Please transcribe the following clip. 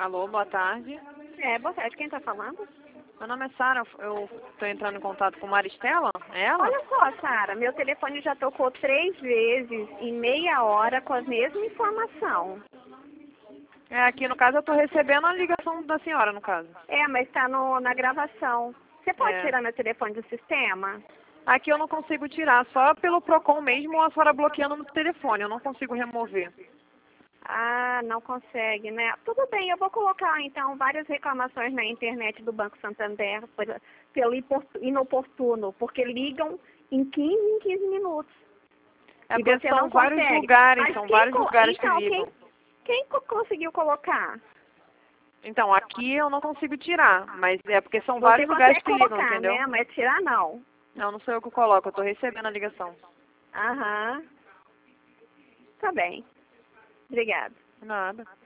Alô, boa tarde. Boa tarde. Quem tá falando? Meu nome é Sara, eu estou entrando em contato com Maristela, é ela? Olha só, Sara, meu telefone já tocou 3 vezes em meia hora com a mesma informação. Aqui no caso eu estou recebendo a ligação da senhora, no caso. Mas tá na gravação. Você pode tirar meu telefone do sistema? Aqui eu não consigo tirar, só pelo Procon mesmo a senhora bloqueando no telefone, eu não consigo remover. Ah, não consegue, né? Tudo bem, eu vou colocar então várias reclamações na internet do Banco Santander pelo inoportuno, porque ligam em 15 minutos. É E porque você são não vários consegue. lugares, Mas são vários lugares que então, ligam. quem conseguiu colocar? Então, aqui eu não consigo tirar, mas é porque são Você vários lugares que consegue ligam, colocar, entendeu? né? Mas tirar não. Não, não sou eu que coloco, eu estou recebendo a ligação. Aham. Tá bem. Obrigada. Nada.